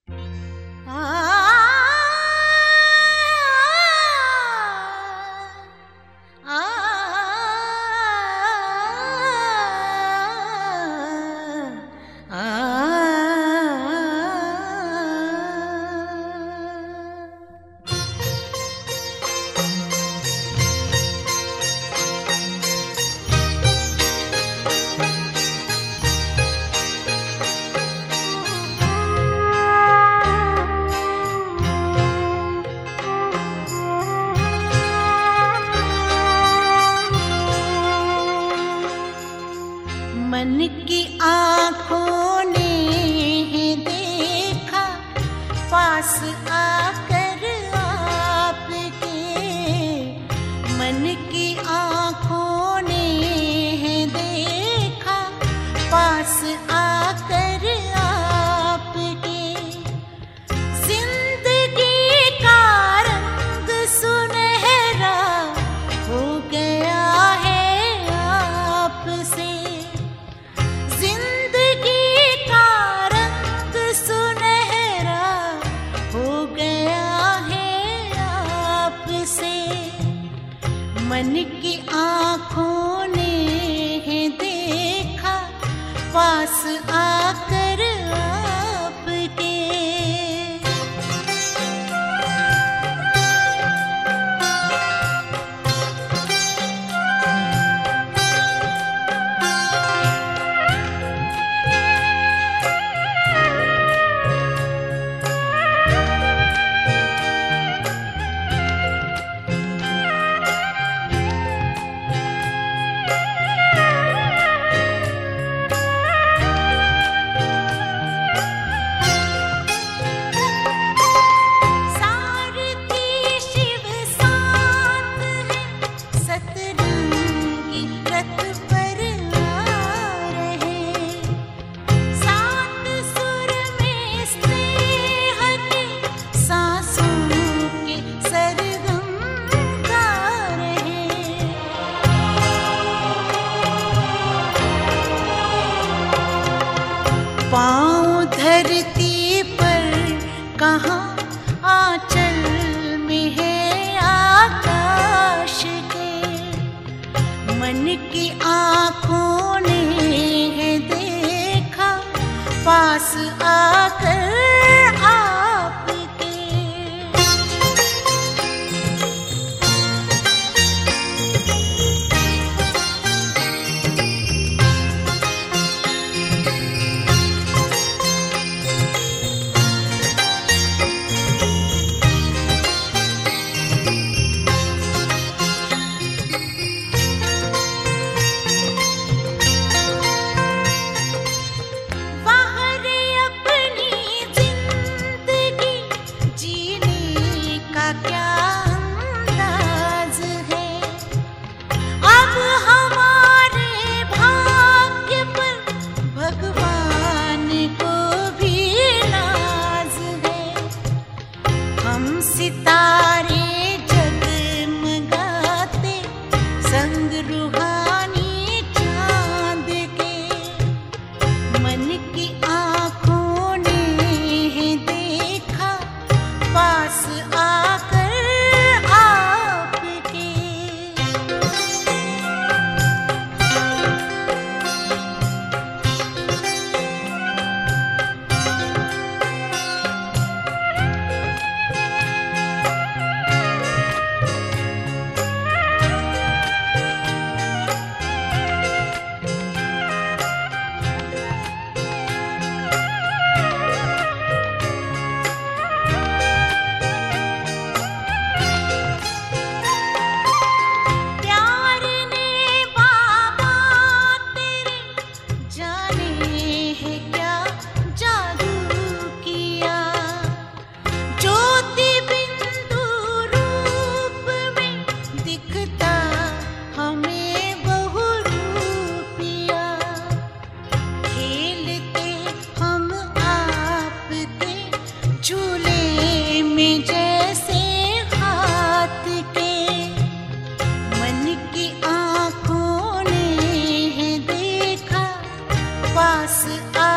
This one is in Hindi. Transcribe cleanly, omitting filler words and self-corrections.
मन की आँखों ने देखा पास आकर आपके, मन की आँखों ने देखा पास आकर आपके, जिंदगी का रंग सुनहरा हो गया है आपसे, मन की आँखों ने देखा पास आकर आपके। पाँव धरती पर कहाँ आंचल में है आकाश के, मन की आँखों ने देखा पास आकर आपके। सितारे जगमगाते संग रूहानी चांद के, मन की आँखों ने देखा पास आकर आपके। झूले में जैसे हाथ के, मन की आँखों ने देखा पास आ